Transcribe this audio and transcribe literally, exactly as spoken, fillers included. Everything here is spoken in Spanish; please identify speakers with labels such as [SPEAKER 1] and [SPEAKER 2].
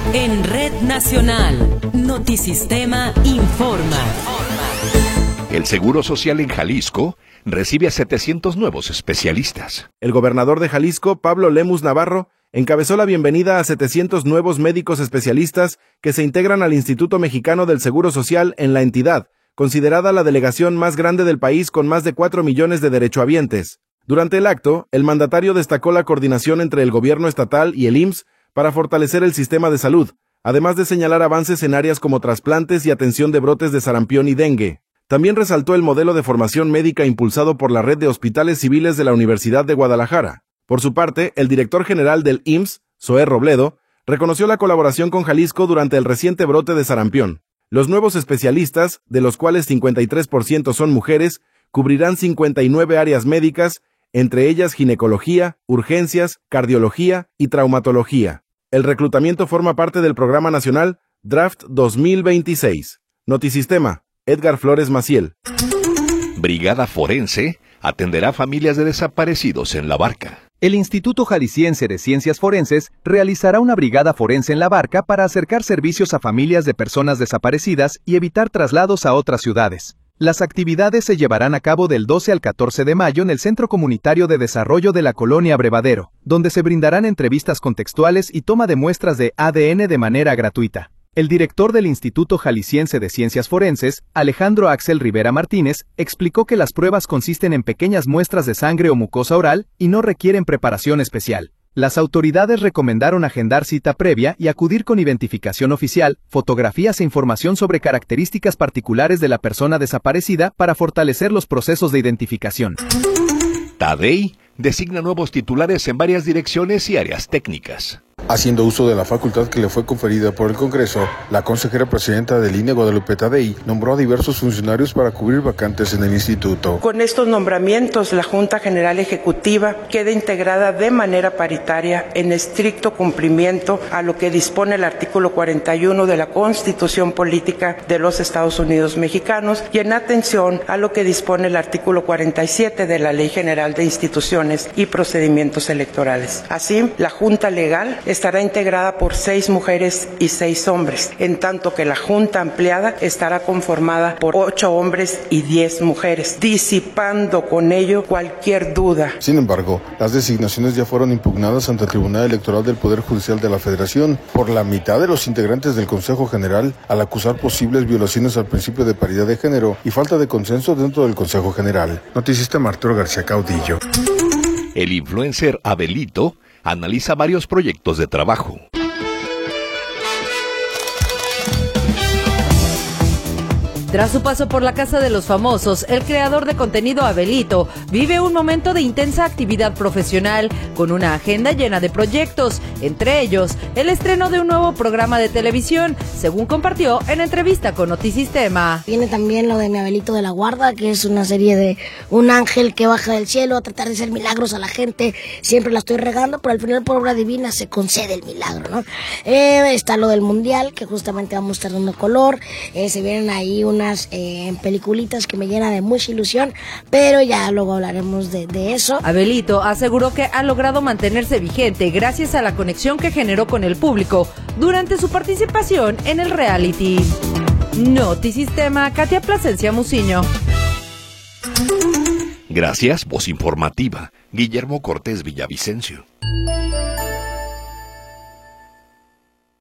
[SPEAKER 1] En Red Nacional, Notisistema informa.
[SPEAKER 2] El Seguro Social en Jalisco recibe a setecientos nuevos especialistas.
[SPEAKER 3] El gobernador de Jalisco, Pablo Lemus Navarro, encabezó la bienvenida a setecientos nuevos médicos especialistas que se integran al Instituto Mexicano del Seguro Social en la entidad, considerada la delegación más grande del país con más de cuatro millones de derechohabientes. Durante el acto, el mandatario destacó la coordinación entre el gobierno estatal y el I M S S para fortalecer el sistema de salud, además de señalar avances en áreas como trasplantes y atención de brotes de sarampión y dengue. También resaltó el modelo de formación médica impulsado por la Red de Hospitales Civiles de la Universidad de Guadalajara. Por su parte, el director general del I M S S, Zoé Robledo, reconoció la colaboración con Jalisco durante el reciente brote de sarampión. Los nuevos especialistas, de los cuales cincuenta y tres por ciento son mujeres, cubrirán cincuenta y nueve áreas médicas, entre ellas ginecología, urgencias, cardiología y traumatología. El reclutamiento forma parte del Programa Nacional Draft dos mil veintiséis. Notisistema, Edgar Flores Maciel.
[SPEAKER 2] Brigada Forense atenderá familias de desaparecidos en La Barca.
[SPEAKER 4] El Instituto Jalisciense de Ciencias Forenses realizará una brigada forense en La Barca para acercar servicios a familias de personas desaparecidas y evitar traslados a otras ciudades. Las actividades se llevarán a cabo del doce al catorce de mayo en el Centro Comunitario de Desarrollo de la Colonia Abrevadero, donde se brindarán entrevistas contextuales y toma de muestras de A D N de manera gratuita. El director del Instituto Jalisciense de Ciencias Forenses, Alejandro Axel Rivera Martínez, explicó que las pruebas consisten en pequeñas muestras de sangre o mucosa oral y no requieren preparación especial. Las autoridades recomendaron agendar cita previa y acudir con identificación oficial, fotografías e información sobre características particulares de la persona desaparecida para fortalecer los procesos de identificación.
[SPEAKER 2] TADEI designa nuevos titulares en varias direcciones y áreas técnicas.
[SPEAKER 5] Haciendo uso de la facultad que le fue conferida por el Congreso, la consejera presidenta del I N E, Guadalupe Tadei, nombró a diversos funcionarios para cubrir vacantes en el instituto.
[SPEAKER 6] Con estos nombramientos, la Junta General Ejecutiva queda integrada de manera paritaria en estricto cumplimiento a lo que dispone el artículo cuarenta y uno de la Constitución Política de los Estados Unidos Mexicanos y en atención a lo que dispone el artículo cuarenta y siete de la Ley General de Instituciones y Procedimientos Electorales. Así, la Junta Legal estará integrada por seis mujeres y seis hombres, en tanto que la Junta Ampliada estará conformada por ocho hombres y diez mujeres, disipando con ello cualquier duda.
[SPEAKER 5] Sin embargo, las designaciones ya fueron impugnadas ante el Tribunal Electoral del Poder Judicial de la Federación por la mitad de los integrantes del Consejo General al acusar posibles violaciones al principio de paridad de género y falta de consenso dentro del Consejo General. Noticista Arturo García Caudillo.
[SPEAKER 2] El influencer Abelito analiza varios proyectos de trabajo.
[SPEAKER 7] Tras su paso por la Casa de los Famosos, el creador de contenido Abelito vive un momento de intensa actividad profesional con una agenda llena de proyectos, entre ellos el estreno de un nuevo programa de televisión, según compartió en entrevista con Notisistema.
[SPEAKER 8] Viene también lo de mi Abelito de la Guarda, que es una serie de un ángel que baja del cielo a tratar de hacer milagros a la gente. Siempre la estoy regando, pero al final por obra divina se concede el milagro, ¿no? Eh, está lo del Mundial, que justamente vamos a estar dando color. Eh, se vienen ahí un unas eh, peliculitas que me llenan de mucha ilusión, pero ya luego hablaremos de, de eso.
[SPEAKER 7] Abelito aseguró que ha logrado mantenerse vigente gracias a la conexión que generó con el público durante su participación en el reality. Notisistema, Katia Plasencia Muciño.
[SPEAKER 2] Gracias, voz informativa, Guillermo Cortés Villavicencio.